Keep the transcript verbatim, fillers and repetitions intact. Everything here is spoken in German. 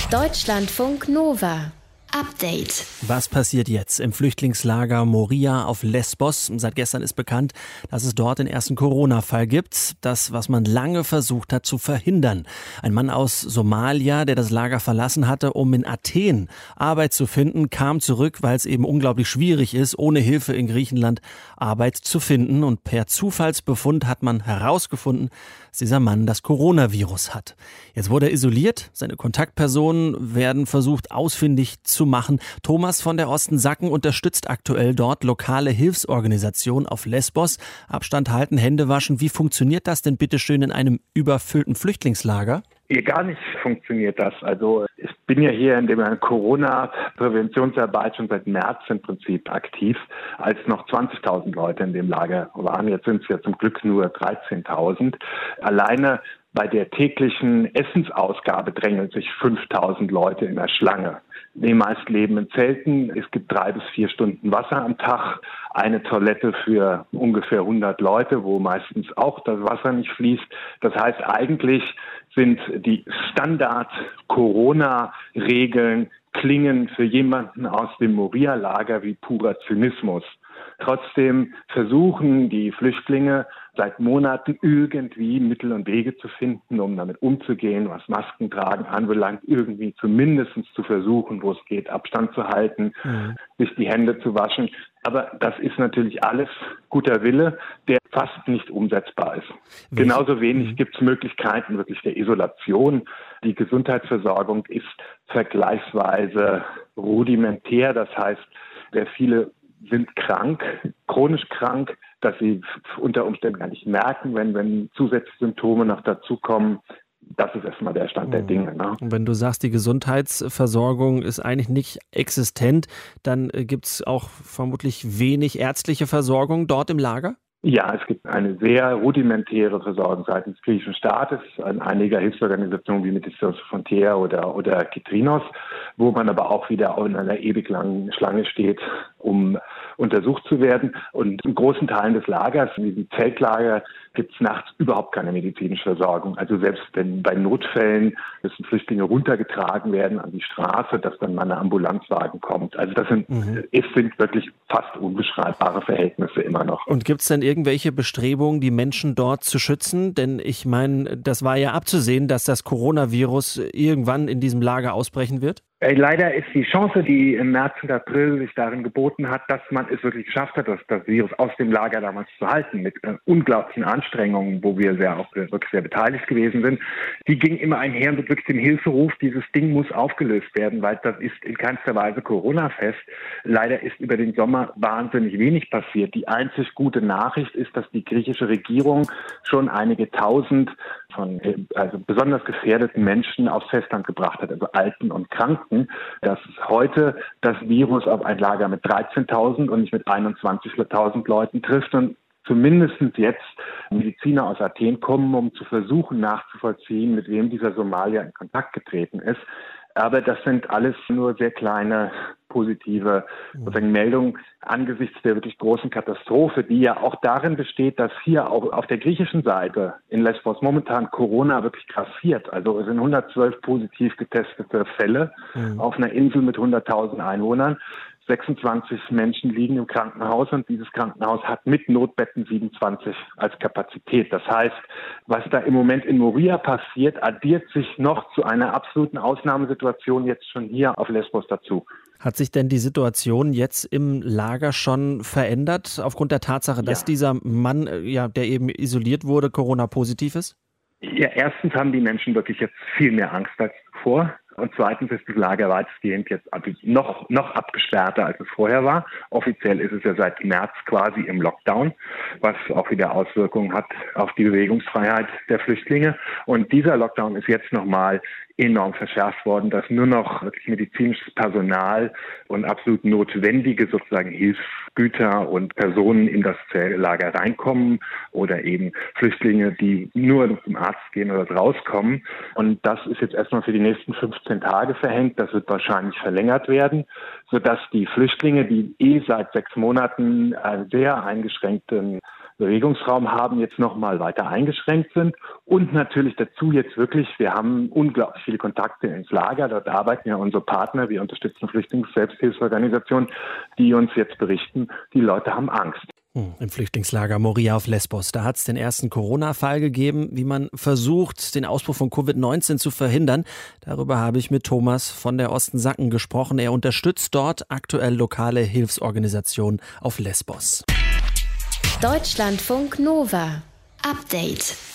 Deutschlandfunk Nova. Update. Was passiert jetzt im Flüchtlingslager Moria auf Lesbos? Seit gestern ist bekannt, dass es dort den ersten Corona-Fall gibt. Das, was man lange versucht hat zu verhindern. Ein Mann aus Somalia, der das Lager verlassen hatte, um in Athen Arbeit zu finden, kam zurück, weil es eben unglaublich schwierig ist, ohne Hilfe in Griechenland Arbeit zu finden. Und per Zufallsbefund hat man herausgefunden, dass dieser Mann das Coronavirus hat. Jetzt wurde er isoliert. Seine Kontaktpersonen werden versucht, ausfindig zu machen. Thomas von der Osten-Sacken unterstützt aktuell dort lokale Hilfsorganisationen auf Lesbos. Abstand halten, Hände waschen. Wie funktioniert das denn bitteschön in einem überfüllten Flüchtlingslager? Hier gar nicht funktioniert das. Also ich bin ja hier in der Corona-Präventionsarbeit schon seit März im Prinzip aktiv, als noch zwanzigtausend Leute in dem Lager waren. Jetzt sind es ja zum Glück nur dreizehntausend. Alleine bei der täglichen Essensausgabe drängeln sich fünftausend Leute in der Schlange. Die meisten leben in Zelten. Es gibt drei bis vier Stunden Wasser am Tag. Eine Toilette für ungefähr hundert Leute, wo meistens auch das Wasser nicht fließt. Das heißt, eigentlich sind die Standard-Corona-Regeln klingen für jemanden aus dem Moria-Lager wie purer Zynismus. Trotzdem versuchen die Flüchtlinge seit Monaten irgendwie Mittel und Wege zu finden, um damit umzugehen, was Maskentragen anbelangt, irgendwie zumindest zu versuchen, wo es geht, Abstand zu halten, mhm. sich die Hände zu waschen. Aber das ist natürlich alles guter Wille, der fast nicht umsetzbar ist. Welche? Genauso wenig mhm. gibt es Möglichkeiten wirklich der Isolation. Die Gesundheitsversorgung ist vergleichsweise rudimentär. Das heißt, sehr viele sind krank, chronisch krank, dass sie unter Umständen gar nicht merken, wenn, wenn zusätzliche Symptome noch dazukommen. Das ist erstmal der Stand der Dinge. Ne? Und wenn du sagst, die Gesundheitsversorgung ist eigentlich nicht existent, dann gibt es auch vermutlich wenig ärztliche Versorgung dort im Lager? Ja, es gibt eine sehr rudimentäre Versorgung seitens des griechischen Staates, an einiger Hilfsorganisationen wie Médecins Sans Frontières oder, oder Kitrinos, wo man aber auch wieder in einer ewig langen Schlange steht, um untersucht zu werden. Und in großen Teilen des Lagers, in diesem Zeltlager, gibt es nachts überhaupt keine medizinische Versorgung. Also selbst wenn bei Notfällen müssen Flüchtlinge runtergetragen werden an die Straße, dass dann mal ein Ambulanzwagen kommt. Also das sind, mhm. es sind wirklich fast unbeschreibbare Verhältnisse immer noch. Und gibt es denn irgendwelche Bestrebungen, die Menschen dort zu schützen? Denn ich meine, das war ja abzusehen, dass das Coronavirus irgendwann in diesem Lager ausbrechen wird. Leider ist die Chance, die im März und April sich darin geboten hat, dass man es wirklich geschafft hat, das, das Virus aus dem Lager damals zu halten, mit äh, unglaublichen Anstrengungen, wo wir sehr auch wirklich sehr beteiligt gewesen sind, die ging immer einher mit wirklich dem Hilferuf, dieses Ding muss aufgelöst werden, weil das ist in keinster Weise Corona-fest. Leider ist über den Sommer wahnsinnig wenig passiert. Die einzig gute Nachricht ist, dass die griechische Regierung schon einige tausend von also besonders gefährdeten Menschen aufs Festland gebracht hat, also Alten und Kranken, dass heute das Virus auf ein Lager mit dreizehntausend und nicht mit einundzwanzigtausend Leuten trifft und zumindest jetzt Mediziner aus Athen kommen, um zu versuchen nachzuvollziehen, mit wem dieser Somalier in Kontakt getreten ist. Aber das sind alles nur sehr kleine positive sozusagen Meldungen angesichts der wirklich großen Katastrophe, die ja auch darin besteht, dass hier auch auf der griechischen Seite in Lesbos momentan Corona wirklich grassiert. Also es sind hundertzwölf positiv getestete Fälle mhm. auf einer Insel mit hunderttausend Einwohnern. sechsundzwanzig Menschen liegen im Krankenhaus und dieses Krankenhaus hat mit Notbetten siebenundzwanzig als Kapazität. Das heißt, was da im Moment in Moria passiert, addiert sich noch zu einer absoluten Ausnahmesituation jetzt schon hier auf Lesbos dazu. Hat sich denn die Situation jetzt im Lager schon verändert, aufgrund der Tatsache, dass ja. dieser Mann, ja, der eben isoliert wurde, Corona-positiv ist? Ja, erstens haben die Menschen wirklich jetzt viel mehr Angst als zuvor. Und zweitens ist das Lager weitestgehend jetzt noch, noch abgesperrter, als es vorher war. Offiziell ist es ja seit März quasi im Lockdown, was auch wieder Auswirkungen hat auf die Bewegungsfreiheit der Flüchtlinge. Und dieser Lockdown ist jetzt nochmal enorm verschärft worden, dass nur noch wirklich medizinisches Personal und absolut notwendige sozusagen Hilfsgüter und Personen in das Lager reinkommen oder eben Flüchtlinge, die nur zum Arzt gehen oder rauskommen. Und das ist jetzt erstmal für die nächsten fünfzehn fünfzehn Tage verhängt. Das wird wahrscheinlich verlängert werden, sodass die Flüchtlinge, die eh seit sechs Monaten einen sehr eingeschränkten Bewegungsraum haben, jetzt nochmal weiter eingeschränkt sind. Und natürlich dazu jetzt wirklich, wir haben unglaublich viele Kontakte ins Lager. Dort arbeiten ja unsere Partner, wir unterstützen Flüchtlings-Selbsthilfeorganisationen, die uns jetzt berichten, die Leute haben Angst. Im Flüchtlingslager Moria auf Lesbos, da hat es den ersten Corona-Fall gegeben, wie man versucht, den Ausbruch von Covid neunzehn zu verhindern. Darüber habe ich mit Thomas von der Osten-Sacken gesprochen. Er unterstützt dort aktuell lokale Hilfsorganisationen auf Lesbos. Deutschlandfunk Nova. Update.